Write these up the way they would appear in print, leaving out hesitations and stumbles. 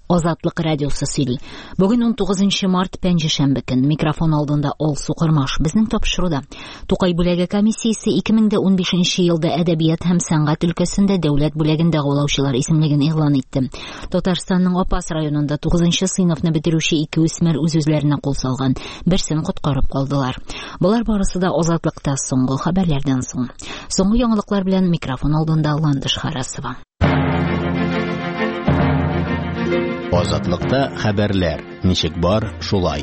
Азатлык радиосы сөйли. Бүген 19 март пәнҗешәмбе көн. Микрофон алдында Алсу Кырмаш. Безнең тапшыруда Тукай бүләге комиссиясе 2015 елда әдәбият һәм сәнгать өлкәсендә дәүләт бүләген дәгъвалаучылар исемлеген игълан итте. Татарстанның Апас районында 9 сыйныфны бетерүче 2 үсмер үз-үзләренә кул салган. Берсен коткарып калдылар. Булар барысы да Азатлыкта соңгы хәбәрләрдән соң. Соңгы яңалыклар белән микрофон алдында Ландыш Харасова. Азатлыкта хәбәрләр. Ничек бар, шулай.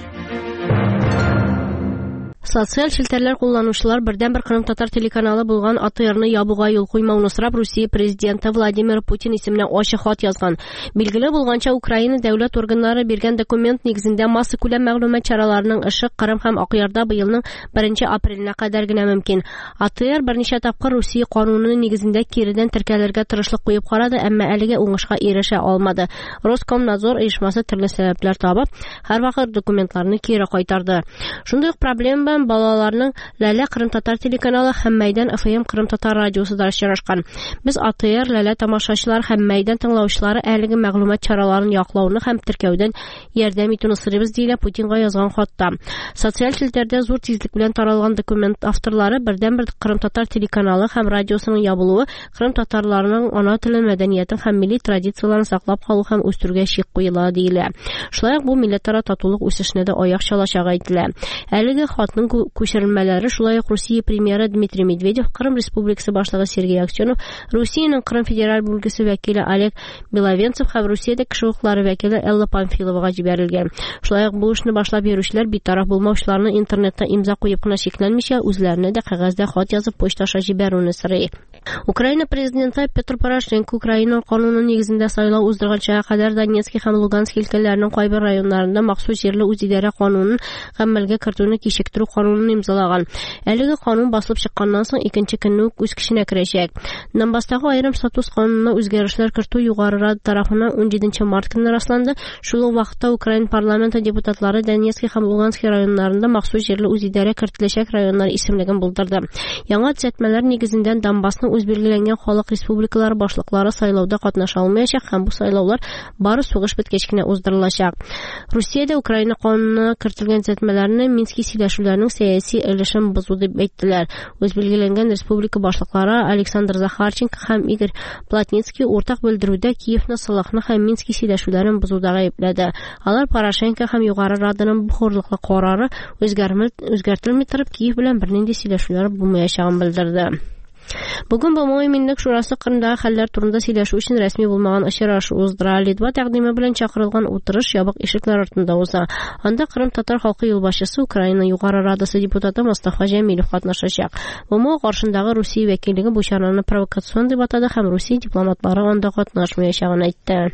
Социаль челтәрләр кулланучылар бердән-бер Кырым татар телеканалы булган АТРны ябуга юл куймауны сорап Русия президенты Владимир Путин исеменә ачык хат язган. Билгеле булганча, Украина дәүләт органнары биргән документ нигезендә масса күләм мәгълүмат чараларының эше Кырым һәм Акъярда быелның 1 апреленә кадәр генә мөмкин. АТР берничә тапкыр Русия кануны нигезендә киредән теркәлергә тырышлык куеп карады, әмма әлегә уңышка ирешә алмады. Роскомнадзор оешмасы төрле сәбәпләр табып, һәрвакыт документларны кире кайтарды. Шундый ук проблема балаларның Ләлә Кырым татар телеканалы һәм Мәйдан ФМ Кырым татар радиосы да очрашкан. Без АТР, Ләлә тамашачылар һәм Мәйдан тыңлаучылары әлеге мәгълүмат чараларын яклауны һәм теркәүдән ярдәм итүне сорыйбыз диелә Путинга язган хатта. Социаль челтәрдә зур тизлек белән таралган документ авторлары бердән-бер Кырым татар телеканалы һәм радиосының ябылуы Кырым татарларының ана теле, мәдәниятен һәм милли традицияларын саклап калу һәм үстерүгә чик куела диелә. Шулай ук бу милләтара татулык үсешенә дә аяк чалачак әйтелә. Әлеге хатның күчермәләре шулай ук Русия премьеры Дмитрий Медведев, Кырым Республикасы башлыгы Сергей Аксенов, Русиянең Кырым федераль бүлгесе вәкиле Олег Беловенцев һәм Русиядә кеше хукуклары вәкиле Элла Памфиловага җибәрелгән. Шулай ук бу эшне башлап йөрүчеләр битараф булмаучыларны интернетта имза куеп кына шикләнмичә, үзләренә дә кәгазьдә хат язып почташа җибәрүне сорый. Украина президенты Петр Порошенко Украина кануны нигезендә сайлау уздырганча кадәр Донецк һәм Луганск өлкәләренең кайбер районнарында махсус җирле үзидарә канунын гамәлгә кертүне кичектерү канунын имзалаган. Әлеге канун басылып чыкканнан соң икенче көнне үз көченә керәчәк. Донбасстагы аерым статус канунына үзгәрешләр кертү югары Рада тарафыннан 17 март көнне расланды. Шул ук вакытта Украина парламенты депутатлары Донецк һәм Луганск районнарында махсус җирле үзидарә кертеләчәк районнар исемлеген булдырды. Яңа төзәтмәләр нигезендә Донбассның үз билгеләнгән халык республикалары башлыклары сайлауда катнаша алмаячак һәм бу сайлаулар бары сугыш беткәч кенә уздырылачак. Русиядә Украина канунына кертелгән төзәтмәләрне Мински сөйләшүләрнең сәяси өлешен бозу дип әйттеләр. Үз билгеләнгән республика башлыклары Александр Захарченко һәм Игорь Плотницкий уртак белдерүдә Киевны, Салахны һәм Мински сөйләшүләрен бозуда гаепләде. Алар Порошенко һәм Югары Раданың бу хурлыклы карары үзгәртелми торып Киев белән бернинди сөйләшүләр булмаячагын белдерде. Бүген Бомой Минлек шурасы кырындагы хәлләр турында сөйләшү өчен рәсми булмаган очрашу уздыра. Литва тәкъдиме белән чакырылган утырыш ябык ишекләр артында уза. Анда Кырым татар халкы юлбашчысы, Украина Югары Радасы депутаты Мустафа Җәмилев катнашачак. Бомой каршындагы Русия вәкиллеге бу чараны провокацион дип атады һәм Русия дипломатлары анда катнашмаячагын әйтте.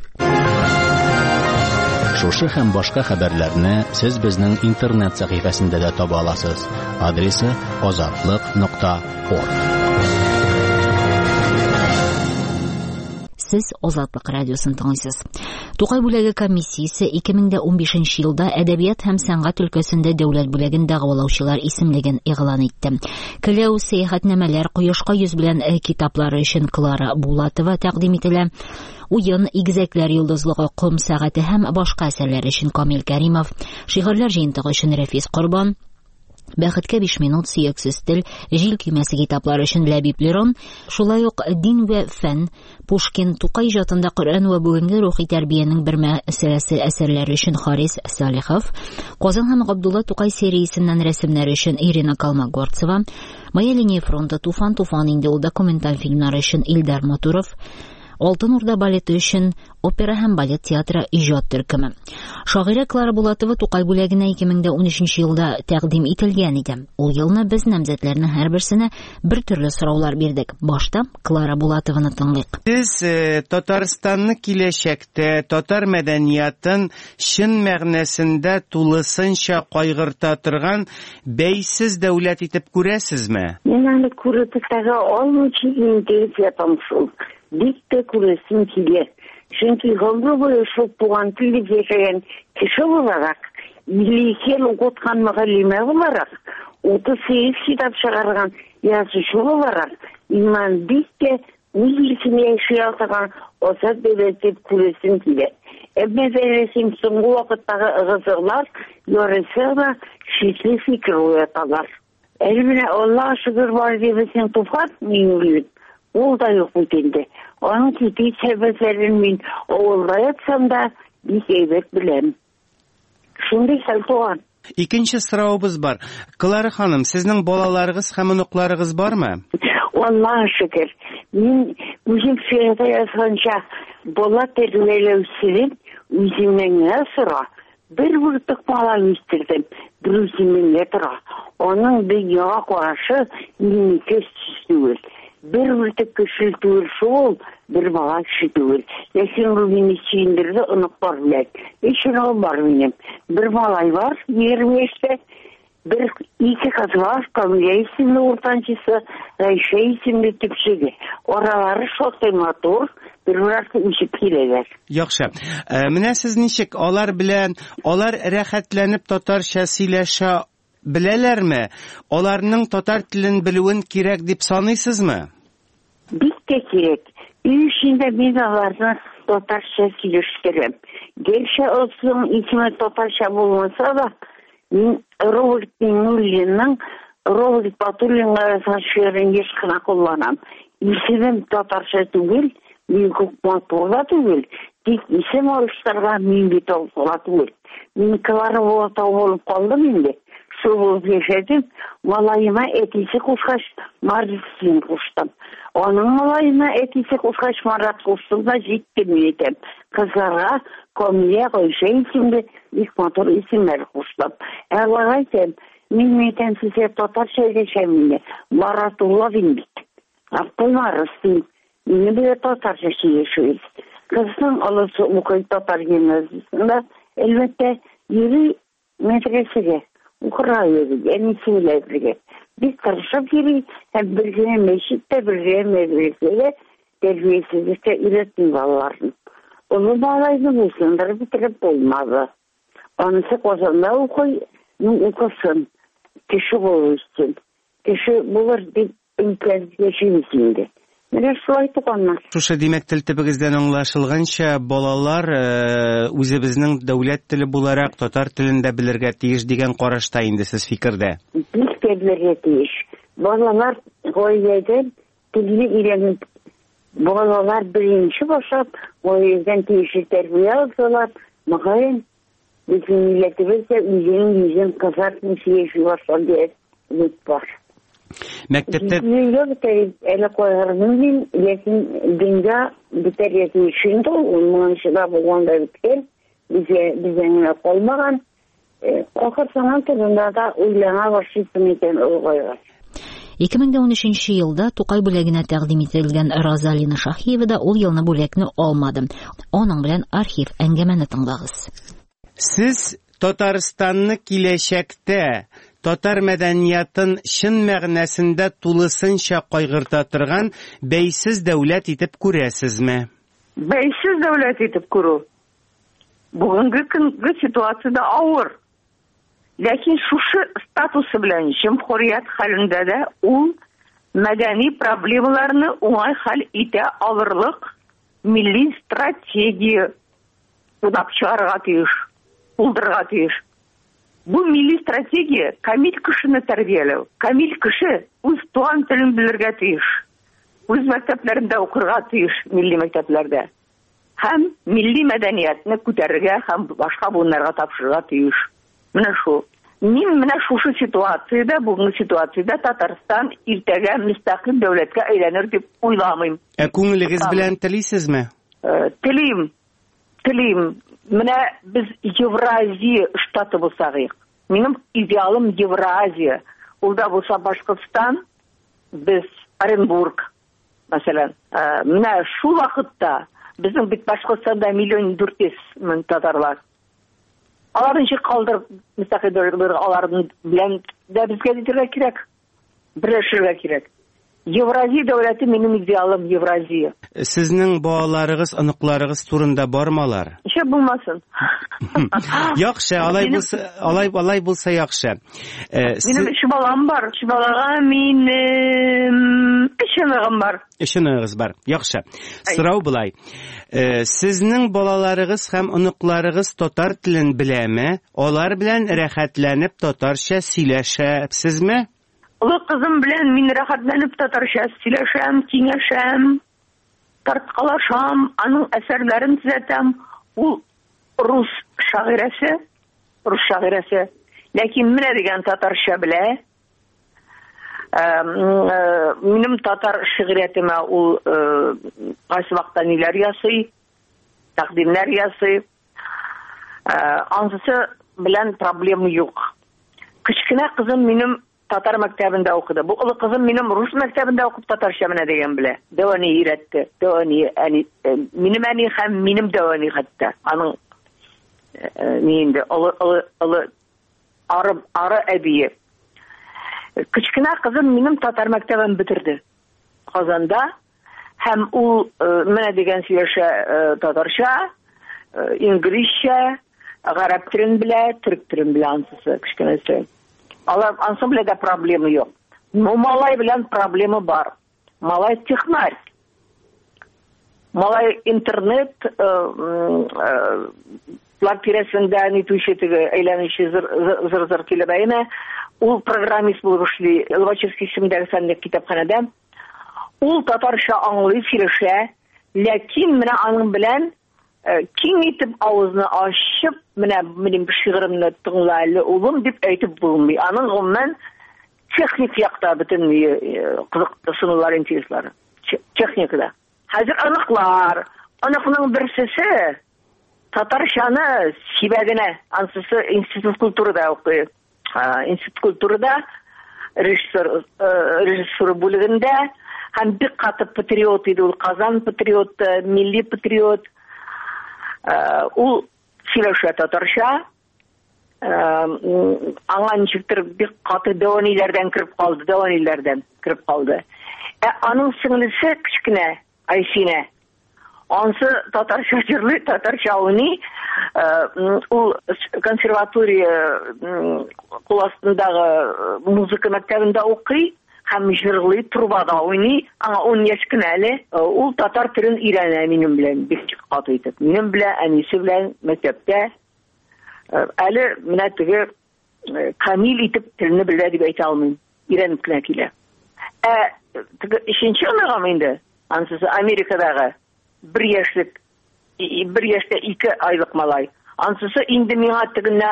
Шушы һәм башка хәбәрләрне сез безнең интернет сәхифәсендә дә таба аласыз. Адресы azatlyk.org. Сез Азатлык радиосын тыңлыйсыз. Тукай бүләге комиссиясе 2015 елда әдәбият һәм сәнгать өлкәсендә дәүләт бүләген дәгъвалаучылар исемлеген игълан итте. Киләү сәяхәтнамәләр, кояшка йөз белән китаплары өчен Клара Булатова тәкъдим ителә. Уен, игезәкләр йолдызлыгы, Ком сәгате һәм башка әсәрләр өчен Камил Кәримов, шигырьләр җыентыгы өчен Рәфис Корбан, Бәхеткә 5 минут, сөяксез тел, җил көймәсе китаплары өчен Ләбиб Лерон, шулай ук Дин вә фән, Пушкин, Тукай иҗатында Коръән вә бүгенге рухи тәрбиянең бер мәсьәләсе әсәрләре өчен Харис Салихов, Казан һәм Габдулла Тукай сериясеннән рәсемнәре өчен Ирина Калмагорцева, Моя линия фронта, Туфан инде ул документаль фильмнары өчен Илдар Матуров, Алтын Урда балеты өчен опера һәм балет театры иҗат төркеме. Шагыйрә Клара Булатова Тукай бүләгенә 2013 елда тәкъдим ителгән иде. Ул елны без намзәтләрнең һәрберсенә бер төрле сораулар бирдек. Башта Клара Булатованы тыңлыйк. Сез Татарстанны киләчәктә татар мәдәниятын чын мәгънәсендә тулысынча кайгырта торган бәйсез дәүләт итеп күрәсезме? Мин аны күреп тора алмыйча интеллигентом шул. Бик тә күрәсем килә. Чөнки гомер буе шул туган телдә яшәгән кеше буларак, милли хел укыткан мөгаллимә буларак, 38 китап чыгарган язучы буларак, иман бик тә үз исеме яшәгән азат дәүләт дип күрәсем килә. Мәселесін соңғы вақыттағы ығызылар, yorысыға шетлі фикір ояталар. Әлбіне Аллах шүгір бар дебесін тұфат меңгіліп, ол да yok өтенді. Оның кетей сәбәтлерін мен оғылдай атсам да, бек әйбет білем. Шындай сәл туған. Икенче сорауыбыз бар. Клара ханым, сезнең балаларыгыз һәм оныкларыгыз бармы? Аллаһа шөкер. Мин үзем фиғда язганча бала тәрбияләүчедән үземнән сора. Бер бүртек бала үстердем. Бер үземнән тора. Аның дөньяга карашы минеке түгел. Бер бүртек кеше түгел шул, бер бала кеше түгел. Ләкин ул мине сөендерде оныклар белән. Ишенә бар минем. Бер малай бар, 20 яшьтә. Bir iki kız var, Kamile isimli ortancısı, Ayşe isimli tüpçüge. Oraları çok motor, bir uçup giderler. Yaxşı. Менә сез ничек алар белән, алар рәхәтләнеп татарча сөйләшә беләләрме? Аларның татар телен белүен кирәк дип саныйсызмы? Бик тә кирәк. Үй эчендә мин аларны татарча сөйләштерәм. Гәрчә олсың исеме татарча булмаса да, мин Роберт Минуллинның Роберт Батуллинга сашырын ешкына кулланам. Исемем татарча түгел, мин күп матурда түгел. Тик исем алыштырга мин бит алыла түгел. Мин Клара булып калдым инде. Шул булып яшәдем. Малайыма әтисе кушкач Марисин куштым. Аның малайына әтисе кушкач Марат куштым да җиттем мин. Кызларга Камилә, Айшә исемле бик матур исемләр куштым. Аллага әйтәм, мин мәйтәм сезгә татарча әйтәм инде. Маратулла бит. Актылмарыстым. Мине бер татарча сөйләшү. Кызның алысы укый татар гимназиясында, әлбәттә, йөри мәдрәсәгә. Украйнада, яни сөйләбергә. Бик тырышып йөри, һәм бергә мәчеттә, бергә мәдрәсәдә тәрбиячелектә өйрәтте балаларны. Ул балаларны булсындар битереп булмады. Анысы Казанда укый, укысын. Кеше булыр өчен. Кеше булыр дип үмкән яшәүсендә. Менә шулай туганнар. Шушы димәк телебездән аңлашылганча, балалар үзебезнең дәүләт теле буларак татар телендә белергә тиеш дигән карашта инде сез фикердә. Бик белергә тиеш. Балалар гаиләдә телне өйрәнеп, балалар беренче башлап, гаиләдән тиеш тәрбия алсалар, мәгәрен безнең милләтебездә үзен казартны сөйләшү башлады дип бар. Мәктәптә әле кайгырмын, ләкин дөнья битәр яшәүчендә ул шуңа булганда биткән, безгә калмаган. Ахыр заман турында да уйлана башлыйсың икән ул гайга. 2013 елда Тукай бүләгенә тәкъдим ителгән Розалина Шаһиева да ул елны бүләкне алмады. Аның белән архив әңгәмәне тыңлагыз. Сез Татарстанны киләчәктә татар мәдәниятын чын мәгънәсендә тулысынча кайгырта торган бәйсез дәүләт итеп күрәсезме? Бәйсез дәүләт итеп күрү. Бүгенге көнгә ситуацияда авыр. Ләкин шушы статусы белән җәмгыять хәлендә дә ул мәдәни проблемаларны уңай хәл итә алырлык милли стратегия уйлап чыгарга тиеш, булдырга тиеш. Бу милли стратегия камил кешене тәрбияләү. Камил кеше үз туган телен белергә тиеш. Үз мәктәпләрендә укырга тиеш, милли мәктәпләрдә. Һәм милли мәдәниятне күтәрергә һәм башка буыннарга тапшырырга тиеш. Менә шу. Мин менә шушы ситуациядә, бүгенге ситуациядә Татарстан иртәгә мөстәкыйль дәүләткә әйләнер дип уйламыйм. Күңелегез белән телисезме? Телим. Менә без Евразия штаты булсак, минем идеалым Евразия. Ул да булса Башкортстан, без Оренбург, мәсәлән. Менә шул вакытта безнең бит Башкортстанда 1,4 миллион татарлар. Аларны калдырып, мөстәкыйль дәүләт аларны белән дә безгә дитергә кирәк. Берләшергә кирәк. Евразия дәүләте минем идеалым, Евразия. Сезнең балаларыгыз, оныкларыгыз турында бармалар? Нишләп булмасын? Яхшы, алай булса яхшы. Минем 3 балам бар. 3 балага минем 3 оныгым бар. 3 оныгыз бар. Яхшы. Сорау булай. Сезнең балаларыгыз һәм оныкларыгыз татар телен беләме? Алар белән рәхәтләнеп татарча сөйләшәсезме? Улы кызым белән мин рәхәтләнеп татарча сөйләшәм, киңәшәм, тарткалашам, аның әсәрләрен төзәтәм. Ул рус шагыйрәсе. Ләкин менә дигән татарча белә. Минем татар шигъриятемә ул кайсы вакытта ниләр ясый, тәкъдимнәр ясый. Анысы белән проблема юк. Кичкенә кызым минем татар мәктәбендә укыды. Бу улы кызым минем рус мәктәбендә укып татарча менә дигән белә. Дәвани өйрәтте. Минем әни һәм минем дәвани хәтта. Аның нинде улы ары әбие. Кичкенә кызым минем татар мәктәбен бетерде. Казанда һәм ул менә дигән сөйләшә татарча, инглизчә, гарәп телен белә, төрек телен белә анысы кичкенәсе. Алар ансы белән дә проблема юк. Но малай белән проблема бар. Малай технарь. Малай интернет платирәсендә нитүче теге әйләнүче зыр килеп әйнә. Ул программист булып эшли, Лобачевский исемендәге фәнлек китапханәдә. Ул татарча аңлый, сөйләшә, ләкин менә аның белән киң итеп авызны ачып, менә минем шигыремне тыңла әле улым дип әйтеп булмый. Аның гомумән техник якта бөтен кызыклы сынаулар интереслары. Техникада. Хәзер аныкның берсесе татарчаны сибәгенә, анысы институт культурада укый. Институт культурада режиссер бүлегендә һәм бик каты патриот иде ул, Казан патриот, милли патриот. Ул сөйләшә татарча. Аңа ничектер бик каты дәваниләрдән кирип калды. Аның сеңлесе кичкенә Айсинә. Ансы татарча җырлый, татарча уйный. Ул консерватория классындагы музыка мәктәбендә укый һәм җырлый, трубада уйный. Аңа 10 яшь кенә әле. Ул татар телен өйрәнә минем белән бик каты итеп. Минем белән, әнисе белән мәктәптә әле менә теге камил итеп телне белә дип әйтә алмыйм. Өйрәнеп кенә килә. Теге 3нче оныгым инде. Анысы Америкадагы 1 яшьлек, 1 яшьтә 2 айлык малай. Анысы инде миңа тегенә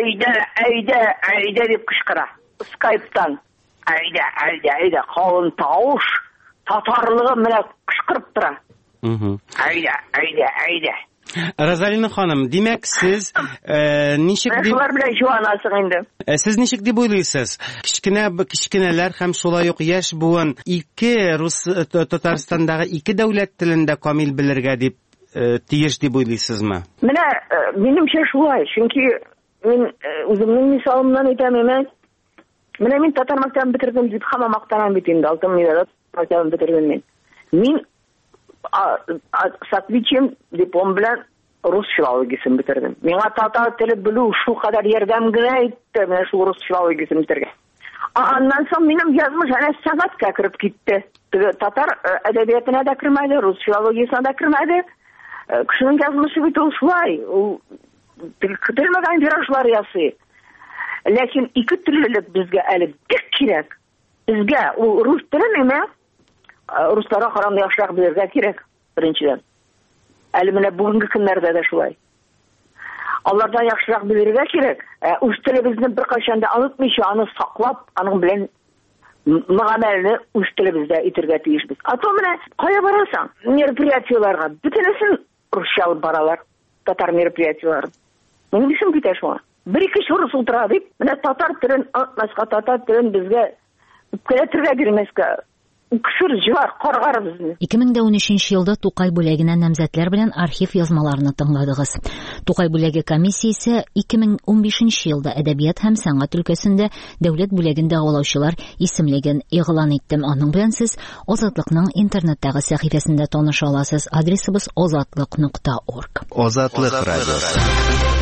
әйдә дип кычкыра. Скайптан. Әйдә, калын тавыш, татарлыгы менә кычкырып тора. Әйдә. Розалина ханым, димәк сез ничек дип... Шулар белән җуанасың инде. Сез ничек дип уйлыйсыз? Кичкенәләр һәм шулай ук яшь буын 2 рус Татарстандагы 2 дәүләт телендә камил белергә дип тиеш дип уйлыйсызмы? Менә минемчә шулай, чөнки мин үземнең мисалымнан әйтәм. Менә мин татар мәктәбен бетердем дип һәм мактанам бит инде. Алтын медаль мәктәбен бетердем мин. Мин Сатвичем диплом белән рус филологиясын бетердем. Миңа татар теле белү шул кадәр ярдәм генә итте, менә шул рус филологиясын бетергән. Аннан соң минем язмыш әнә сәнгатькә кирип китте. Татар әдәбиятына да кермәде, рус филологиясына да кермәде. Кешенең язмышы бит ул шулай. Ул көтелмәгән вирашлар ясый. Ләкин 2 теллелек безгә әле бик кирәк. Безгә ул рус теле нәмә? Русларга караганда яхшырак белергә кирәк, беренчедән. Әле менә бүгенге көннәрдә дә шулай. Алардан яхшырак белергә кирәк. Үз телебезне беркайчан да онытмыйча, аны саклап, аның белән мөгамәләне үз телебездә итәргә тиешбез. Ато менә кая барасың? Мероприятиеларга бөтенесен русча алып баралар, татар мероприятиелар. Минем исем китә шуңа. 1-2 рус утыра дип, менә татар телен, татар телен безгә үпкәләтергә бирмәскә Кышыржылар, каргарбыз. 2013 елда Тукай бүлегенә намзәтләр белән архив язмаларны тыңладыгыз. Тукай бүлеге комиссиясе 2015 елда әдәбият һәм сәнгать өлкәсендә дәүләт бүлеген дәвалаучылар исемлеген игълан итте. Аның белән сез Азатлыкның интернеттагы сәхифәсендә таныша аласыз. Адресыбыз azatlык.org. Азатлык радиосы.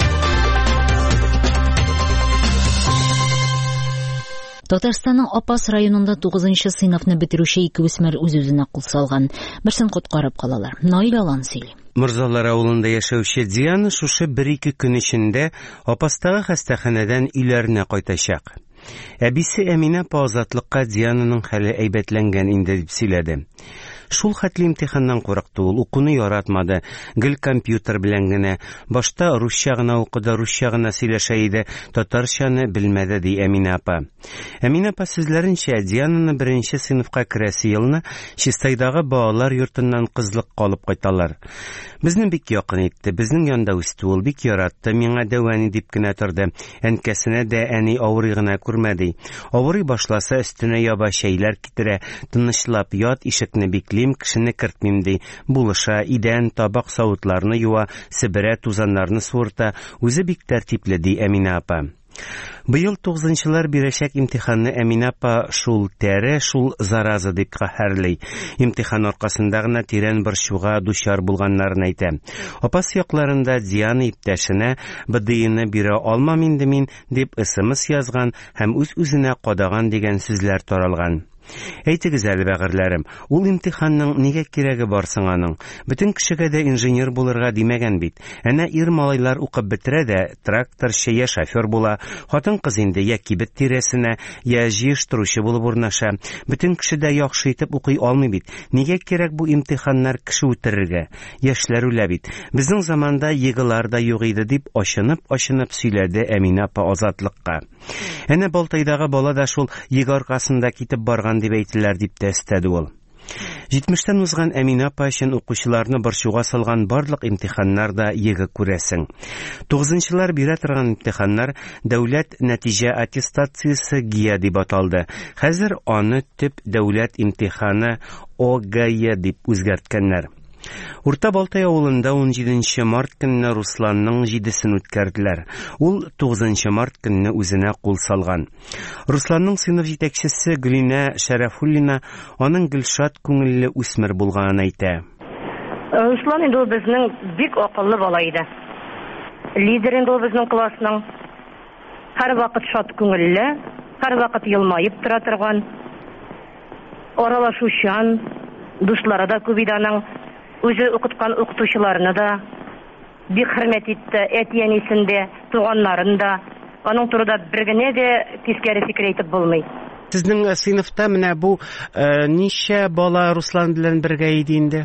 Татарстанның Апас районында 9-нчы сыйныфны бетерүче 2 үсмер үз-үзенә кул салган. Берсен коткарып калалар. Наил Алан сөйли. Мырзалар авылында яшәүче Диана шушы 1-2 көн эчендә Апастагы хастаханәдән өйләренә кайтачак. Әбисе Әминә Азатлыкка Диананың хәле әйбәтләнгән инде дип сөйләде. Шул хәтле имтиханнан курыкты ул, укуны яратмады, гел компьютер белән генә. Башта русча гына укыды, русча гына сөйләшә иде, татарчаны белмәде ди Әминә апа. Әминә апа сүзләренчә, Диананы 1-нче сыйныфка керәсе елны Чистайдагы балалар йортыннан кызлык калып кайталар. Безне бик якын итте, безнең янда үсте ул, бик яратты, миңа дәваны дип кенә торды. Әнкәсенә дә әни авырый гына күрмәде. Авырый башласа өстенә яба шәйләр китерә, тынычлап ят, ишекне биклим, кешене кертмим ди. Булыша, идән, табак савытларны юа, себерә, тузаннарны суырта, үзе бик тәртипле ди Әминә апа. Быел 9-нчылар бирәчәк имтиханны Әминә апа шул тәре, шул зараза дип каһәрлый. Имтихан аркасында гына тирән борчуга дучар булганнарын әйтә. Апас якларында Диана иптәшенә БДИны бирә алмам инде мин дип СМС язган һәм үз-үзенә кадаган дигән сүзләр таралган. Әйтегез әле, бәгырьләрем, ул имтиханның нигә кирәге бар соң аның? Бөтен кешегә дә инженер булырга димәгән бит. Әнә ир малайлар укып бетерә дә, тракторчы я шофер була, хатын-кыз инде я кибет тирәсенә, я җыештыручы булып урнаша. Бөтен кеше дә яхшы итеп укый алмый бит. Нигә кирәк бу имтиханнар кеше үтерергә? Яшьләр үлә бит. Безнең заманда егылар да юк иде дип ачынып сөйләде Әминә апа Азатлыкка. Әнә Балтайдагы бала да шул ег аркасында китеп барган дип әйтеләр дип тә өстәде ул. 70-тән узган Әминә апа өчен укучыларны борчуга салган барлык имтиханнар да еге күрәсең. 9-нчылар бирә торган имтиханнар дәүләт нәтиҗә аттестациясе ГИА дип аталды. Хәзер аны төп дәүләт имтиханы ОГЭ дип үзгәрткәннәр. Урта Балтай авылында 17 март көнне Русланның 7-сен үткәрделәр. Ул 9 март көнне үзенә кул салган. Русланның сыйныф җитәкчесе Гөлинә Шәрәфуллина аның Гөлшат күңелле үсмер булганын әйтә. Руслан инде безнең бик акыллы бала иде. Лидер инде безнең классның. Һәр вакыт шат күңелле, һәр вакыт елмаеп тора торган. Аралашучан, дуслары да күп иде аның. Үзе укыткан укытучыларны да бик хөрмәт итте, әти-әнисен дә, туганнарын да. Аның турында бер генә дә тискәре фикер әйтеп булмый. Сезнең сыйныфта менә бу ничә бала Руслан белән бергә иде инде?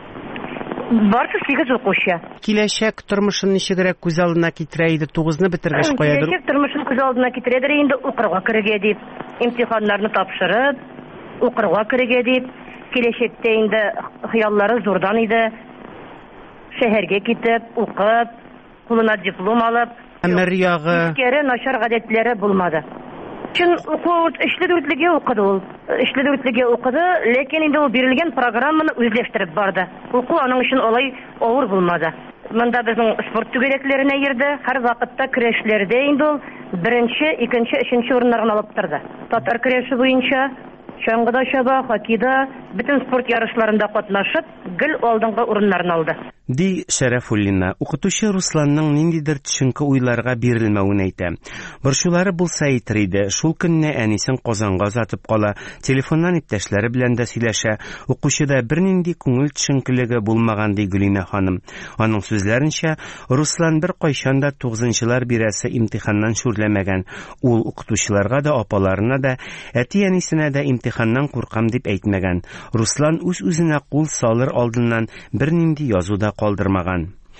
Барысы 8 укучы. Киләчәк тормышын ничегрәк күз алдына китерә иде, 9-ны бетергәч каядыр? Киләчәк тормышын күз алдына китерәдер инде, укырга керергә дип, имтиханнарны тапшырып, укырга керергә дип. Киләчәктә инде хыяллары зурдан иде. Шәһәргә китеп, укып, кулына диплом алып, тискәре начар гадәтләре булмады. Чын эшле-дүртлегә укыды ул. Эшле-дүртлегә укыды, ләкин инде ул бирелгән программаны үзләштереп барды. Уку аның өчен алай авыр булмады. Монда безнең спорт түгәрәкләренә йөрде, һәр вакытта көрәшләрдә инде ул 1-нче, 2-нче, 3-нче урыннарны алып торды. Татар көрәше буенча чаңгыда чаба, хоккейда, бөтен спорт ярышларында катнашып, гел алдынгы урыннарны алды. Ди Шәрәфуллина, укытучы Русланның ниндидер төшенке уйларга бирелмәвен әйтә. Борчулары булса әйтер иде, шул көнне әнисен Казанга озатып кала, телефоннан иптәшләре белән дә сөйләшә. Укучыда бернинди күңел төшенкелеге булмаган ди Гөлинә ханым. Аның сүзләренчә, Руслан бер кайчан да 9-нчылар бирәсе имтиханнан шүрләмәгән. Ул укытучыларга да, апаларына да, әти-әнисенә дә имтиханнан куркам дип әйтмәгән. Руслан үз-үзенә кул салыр алдыннан бернинди язуда калдырмаган.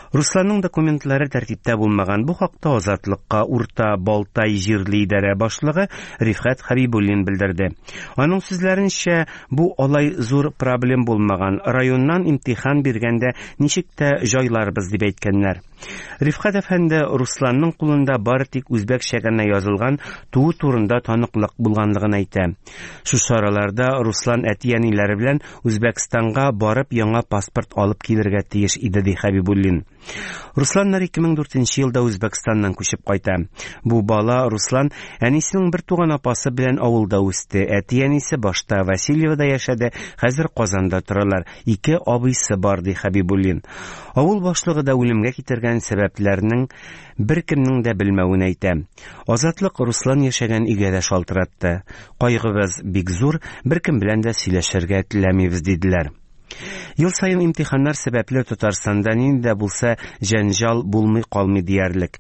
Русланның документлары тәртиптә булмаган. Бу хакта Азатлыкка Урта Балтай җирле идарә башлыгы Рифхат Хабибуллин белдерде. Аның сүзләренчә, бу алай зур проблем булмаган. Районнан имтихан биргәндә ничек тә җайларбыз дип әйткәннәр. Рифхат әфәнде Русланның кулында бары тик үзбәкчә генә язылган туу турында таныклык булганлыгын әйтә. Шушы араларда Руслан әти-әниләре белән Үзбәкстанга барып яңа паспорт алып килергә тиеш иде, ди Хабибуллин. Русланнар 2004 елда Үзбәкстаннан күчеп кайта. Бу бала Руслан әнисенең бер туган апасы белән авылда үсте. Әти-әнисе башта Васильевда яшәде, хәзер Казанда торалар. 2 абыйсы бар, ди Хабибуллин. Авыл башлыгы да үлемгә китергән сәбәпләрнең беркемнең дә белмәвен әйтә. Азатлык Руслан яшәгән өйгә дә шалтыратты. Кайгыбыз бик зур, беркем белән дә сөйләшергә теләмибез, диделәр. Ел сайын имтиханнар сәбәпле Татарстанда нинди булса җәнҗал булмый калмый диярлек.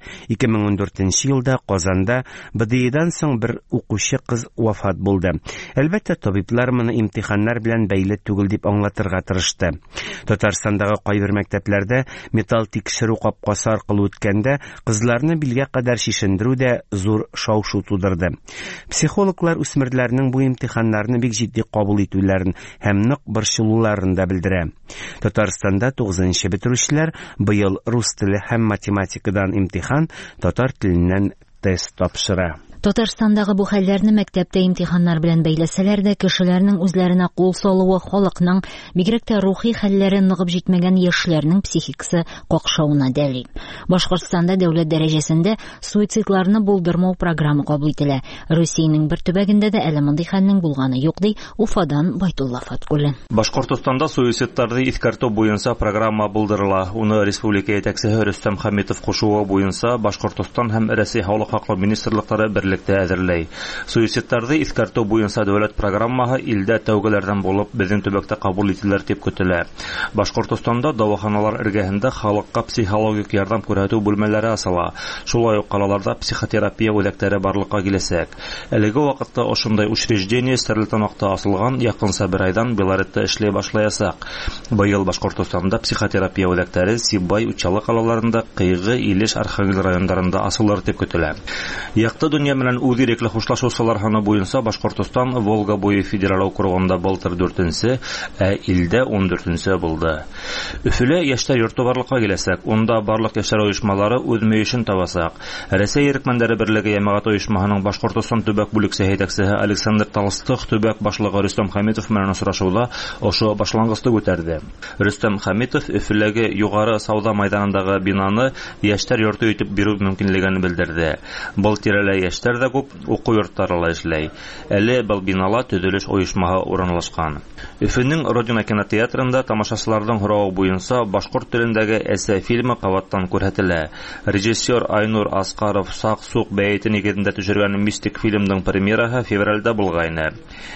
2014 елда Казанда БДИдан соң бер укучы кыз вафат булды. Әлбәттә, табиблар моны имтиханнар белән бәйле түгел дип аңлатырга тырышты. Татарстандагы кайбер мәктәпләрдә металл тикшерү капкасы аркылы үткәндә кызларны билгә кадәр шишендерү дә зур шау-шу тудырды. Психологлар үсмерләрнең бу имтиханнарны бик җитди кабул итүләрен һәм нык борчылуларын белдерә. Татарстанда 9нчы бетерүчеләр быел рус теле һәм математикадан имтихан, татар теленнән тест тапшыра. Татарстандагы бу хәлләрне мәктәптә имтиханнар белән бәйләсәләр дә, кешеләрнең үзләренә кул салуы халыкның, бигрәк тә рухи хәлләре ныгып җитмәгән яшьләрнең психикасы какшавына дәлил. Башкортстанда дәүләт дәрәҗәсендә суицидларны булдырмау программы кабул ителә. Русиянең бер төбәгендә дә әле мондый хәлнең булганы юк, ди Уфадан Байтулла Фаткуллин. Башкортстанда суицидтарды искәртү буенча программа булдырыла. Уны республика җитәкчесе Рөстәм Хәмитов кушуы буенча Башкортстан һәм Россия халык хаклы министрлыклары әзерләй. Суицидтарды искәртү буенча дәүләт программаһы илдә тәүгеләрдән булып безнең төбәктә кабул ителер дип көтелә. Башкортстанда дәваханалар эргәһендә халыкка психологик ярдәм күрсәтү бүлмәләре ачыла. Шулай ук калаларда психотерапия үзәкләре барлыкка киләсәк. Әлеге вакытта ошондай учреждение Стәрлетамакта асылган, якынса бер айдан Белоретта эшләй башлаячак. Быел Башкортстанда психотерапия үзәкләре Сибай, Учалы калаларында, Кыйгы, Илеш, Архангел районнарында асылыр дип көтелә. Якты дөнья белән үз ирекле хушлашучылар саны буенча Башкортстан Волга буе федераль округында былтыр 4нче, ә илдә 14нче булды. Өфөлә яшьләр йорты барлыкка киләсәк, онда барлык яшьләр оешмалары үз мөешен табасак. Россия Ирекмәннәре берлеге җәмәгать оешмаһының Башкортстан төбәк бүлекчә җитәкчесе Александр Толстых төбәк башлыгы Рөстәм Хәмитов белән очрашуда ошо башлангычты күтәрде. Рөстәм Хәмитов Өфөләге югары сауда мәйданындагы бинаны яшьләр йорты итеп бирү мөмкинлеген белдерде. Был тирәлә яшьләр дә күп, уку йортлары эшләй. Әле был бинала төзелеш оешмаһы урынлашкан. Өфөнең Родина кинотеатрында тамашачыларның һорауы буенча башкорт телендәге эссе фильмы кабаттан күрсәтелә. Режиссер Айнур Аскаров Сак-сук бәйете нигезендә төшергән мистик фильмның премьераһы февральдә булгайны.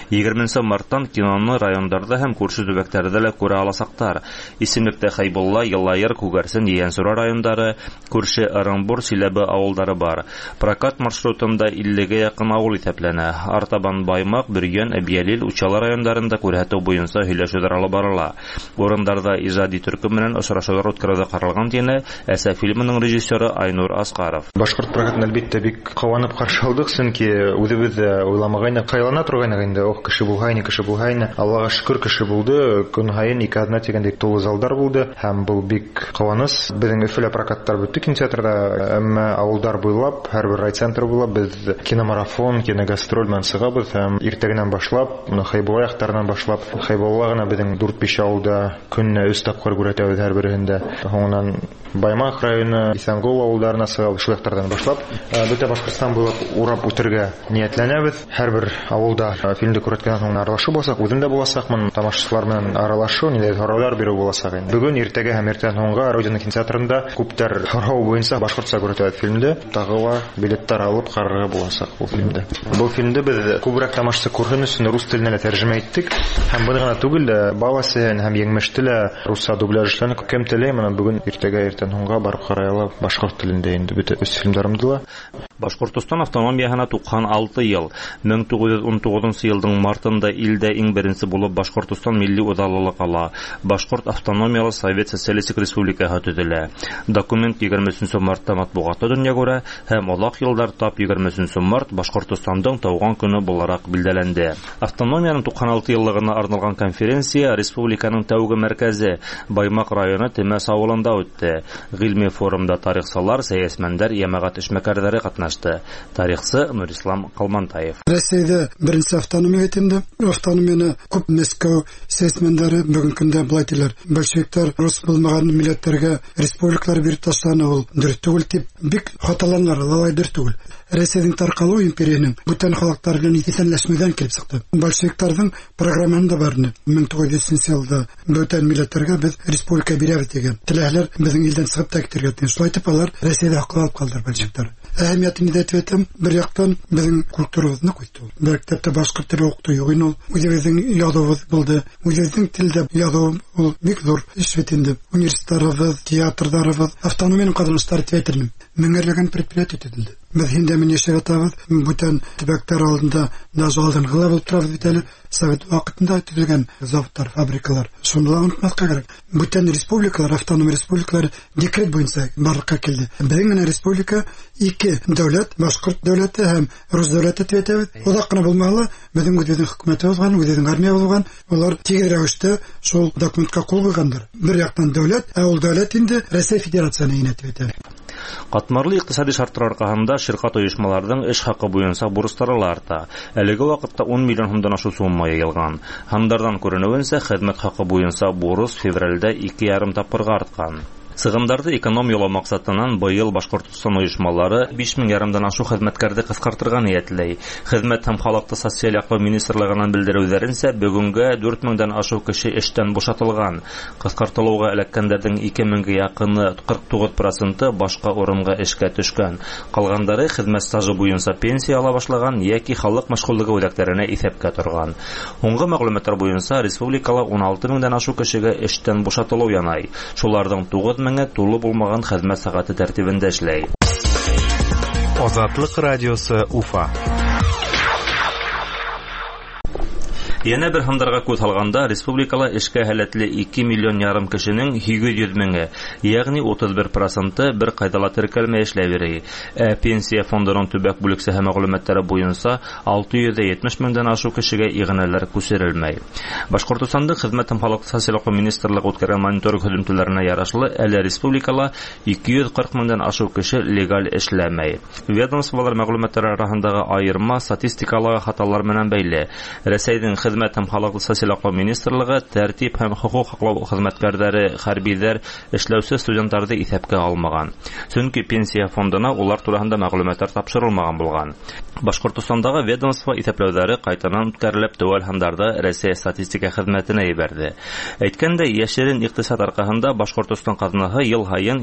20 марттан киноны районнарда һәм күрше төбәкләрдә дә күрә аласактар. Исемлектә Хайбулла, Еллаер, Күгәрсен, Янсура районнары, күрше Орынбур, Силәбе авылдары бар. Прокат маршрутында 50-гә якын авыл исәпләнә. Артабан Баймак, Бөрьян, Әбиялил, Учалы районнарында күрсәтү буенча һөйләшүләр алып барыла. Урыннарда иҗади төркем белән очрашулар үткәрүдә каралган дине эссе фильмының режиссеры Айнур Аскаров. Башкорт прокатын әлбәттә бик каванып каршы алдык, чөнки үзебез дә уйламагайны, кайлана торгайны инде, кеше булгайны. Аллага шөкер, кеше булды. Көн һайын 2-1 дигәндәй тулы залдар булды һәм бу бик каваныс. Безнең Өфөлә прокаттар бетте кинотеатрда, әмма авылдар буйлап, һәрбер райцентр буйлап без киномарафон, киногастроль белән чыгабыз һәм иртәгеннән башлап, Хайбулла яктарыннан башлап, Хайбулла гына безнең 4-5 авылда көнне 3 тапкыр күрәтәбез һәрберендә. Һуңнан Баймак районы, Исәнгол авылларына чыгабыз, шу яктардан башлап, бөтә Башкортстан буйлап урап үтергә ниятләнәбез. Һәрбер авылда фильмды күрәткәннән соң аралашу булсак, үзем дә буласакмын, тамашачылар белән аралашу, нидә һораулар бирү буласак инде. Бүген иртәгә һәм иртән соңга Родина кинотеатрында күптәр һорау буенча башкортча күрәтәбез фильмды. Тагыла билеттар алып карарга тамашаларга буласак бу фильмда. Бу фильмда без күбрәк тамашасы күргән өчен рус теленә тәрҗемә иттек. Һәм бу гына түгел, баласы һәм яңмештелә русча дубляж эшләнә. Кем теләй, менә бүген иртәгә иртән һуңга барып караялар башкорт телендә инде бөтен үз фильмнарымдыла. Башкортстан автономияһына 96 ел. 1919 елның мартында илдә иң беренче булып Башкортстан милли удаллык ала. Башкорт автономиялы Совет Социалистик Республикаһы төзелә. Документ 23 мартта матбугатта дөнья күрә һәм алак елдар тап 23 март Башкортстандың тауган көне буларак билдәләнде. Автономияның 96 еллыгына арналган конференция республиканың тәүге мәркәзе Баймак районы Темәс авылында үтте. Гыйльми форумда тарихчылар, сәясәтмәннәр, җәмәгать эшмәкәрләре катнашты. Тарихчы Нурислам Калмантаев. Россиядә беренче автономия итенде. Автономияны күп Мәскәү сәясәтмәннәре бүген көндә булай диләр. Большевиклар рус булмаган милләтләргә республикалар биреп ташланы, ул дөрес түгел дип бик хаталаннар, алай дөрес түгел. Россиянең таркалу империяның бүтән халыклар белән исәнләшмәдән килеп чыкты. Большевикларның программасында бар 1900 елда бүтән милләтләргә без республика бирәбез дигән. Теләһләр безнең илдән чыгып та китәргә тиеш. Шулай итеп алар Россиядә хаклап калдылар большевиклар. Әһәмиятен дә әйтәм, бер яктан безнең культурабызны куйды. Мәктәптә башкорт теле укыту юк иде, ул үзебезнең язуыбыз булды. Үзебезнең телдә язу ул бик зур эш бит инде. Университетларыбыз, театрдарыбыз, автономияның катнашлары театрның меңәрләгән предприятие төзелде. Без инде мен яшәтәбез, бүтән төбәктәр алдында даже алдынгылар булып торабыз бит әле. Совет вакытында төзелгән заводтар, фабрикалар. Шуны онытмаска кирәк. Бүтән республикалар, автоном республикалар декрет буенча барлыкка килде. Безнең республика ике дәүләт, башкорт дәүләте һәм рус дәүләте төзәтәбез. Ул кына булмаган, безнең үзебезнең хөкүмәтебез бар, үзебезнең армиябыз бар. Алар тигез рәвештә шул документка кул куйгандар. Бер яктан дәүләт, ә ул дәүләт инде Россия Федерациясына юнәтелә. Катмарлы икътисади шартлар аркасында ширкат оешмаларының эш хакы буенча бурычлары арта. Әлеге вакытта 10 миллион сумдан ашу сумма яйылган. Хандардан күренүенчә, хезмәт хакы буенча бурыч февральдә 2,5 тапкырга арткан. Сыгымдарды экономиялау максатыннан быел Башкортстан оешмалары 5000 ярымдан ашу хезмәткәрде кыскартырга ниятләй. Хезмәт һәм халыкны социаль яклау министрлыгыннан белдерүләренчә, бүгенгә 4000-дан ашу кеше эштән бушатылган. Кыскартылуга эләккәннәрнең 2000-гә якыны 49% башка урынга эшкә төшкән. Калгандары хезмәт стажы буенча пенсия ала башлаган яки халык мәшгульлеге үзәкләренә исәпкә торган. Соңгы мәгълүматлар буенча республикала 16000-дан ашу кешегә эштән бушатылу янай. Шуларның 9000-гә тулы булмаган хезмәт сәгате тәртибендә эшләй. Азатлык радиосы Уфа. Яна бер хандарга күз алганда республикала эшкә һәләтле 2 миллион ярым кешенең 700 меңе, ягъни 31% бер кайдала теркәлмәй эшләп йөри. Пенсия фондының төбәк бүлекчәсе мәгълүматлары буенча 670 меңдән ашу кешегә игънәләр күчерелмәй. Башкортстанда хезмәт һәм халык социаль министрлыгы үткәргән мониторинг хезмәтләренә ярашлы, әле республикала 240 меңдән ашу кеше легаль эшләмәй. Ведомстволар мәгълүматлары арасындагы айырма статистикаларга хаталар менән бәйле. Рәсәйнең хезмәт һәм халык социаль яклау министрлыгы тәртип һәм хукук саклау хезмәткәрләре, хәрбиләр, эшләүче студентларны исәпкә алмаган. Чөнки пенсия фондына улар турында мәгълүматлар тапшырылмаган булган. Башкортстандагы ведомство исәпләүләре кайтадан үткәрелеп, төвәл хандарда Россия статистика хезмәтенә ибәрде. Әйткәндә, яшерен икътисад аркасында Башкортстан казнасы ел һайын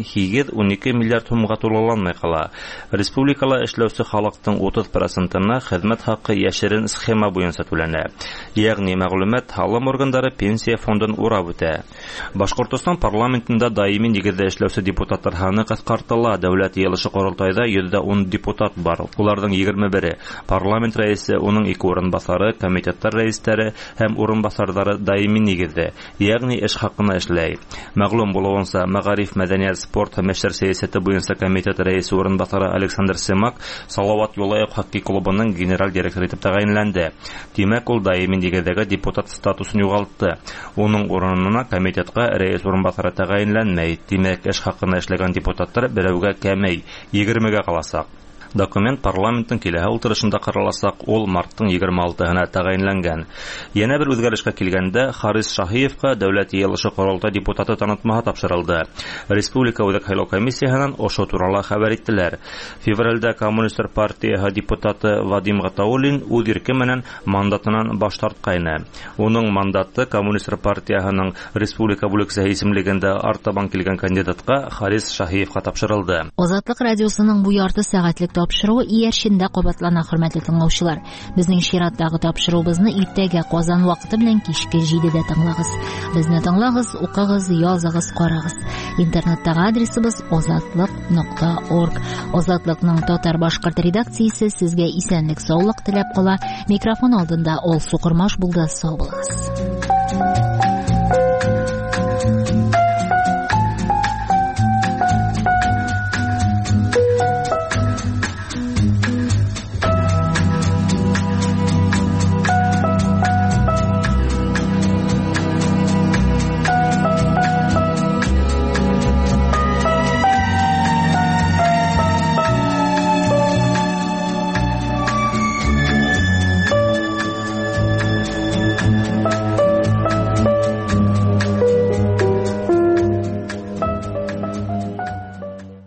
12 миллиард сумга тулыланмый кала. Республикала эшләүче халыктың 30%-на хезмәт хакы яшерен схема буенча түләнә. Ягъни мәгълүмат һалым органнары пенсия фондын урап үтә. Башкортстан парламентында даими нигездә эшләүче депутатлар саны кыскартыла. Дәүләт йыелышы корылтайда 110 депутат бар. Уларның 21-е парламент рәисе, уның 2 урынбасары, комитеттар рәисләре һәм урынбасарлары даими нигездә, ягъни эш хакына эшләй. Мәгълүм булуынча, мәгариф, мәдәният, спорт һәм яшьләр сәясәте буенча комитет рәисе урынбасары Александр Семак Салават Юлаев хоккей клубының генераль директоры итеп тәгаенләнде. Димәк, ул даими нигездәге депутат статусын югалтты. Уның урынына комитетка рәис урынбасары тәгаенләнмәй. Димәк, эш хакына эшләгән депутатлар берәүгә кәмей, 20-гә калачак. Документ парламентның киләһе утырышында караласак, ул марттың 26-һына тәгаенләнгән. Яна бер үзгәрешкә килгәндә, Харис Шаһиевка дәүләт йыелышы корылтай депутаты танытмаһы тапшырылды. Республика үзәк сайлау комиссиясеннән ошо турында хәбәр иттеләр. Февральдә Коммунистар партиясы депутаты Вадим Гатауллин үз ирке менән мандатыннан баш тарткайны. Уның мандаты Коммунистар партиясының республика бүлекчәсе исемлегендә артабан килгән кандидатка Харис Шаһиевка тапшырылды. Азатлык радиосының бу ярты сәгатьлек тапшыру иярчендә кабатлана, хөрмәтле тыңлаучылар. Безнең чираттагы тапшыруыбызны иртәгә Казан вакыты белән кичке 7-дә тыңлагыз. Безне тыңлагыз, укыгыз, языгыз, карагыз. Интернеттагы адресыбыз озатлык.org. Озатлыкның татар-башкорт редакциясе сезгә исәнлек, саулык теләп кала. Микрофон алдында ул Сукырмаш булды. Сау булыгыз.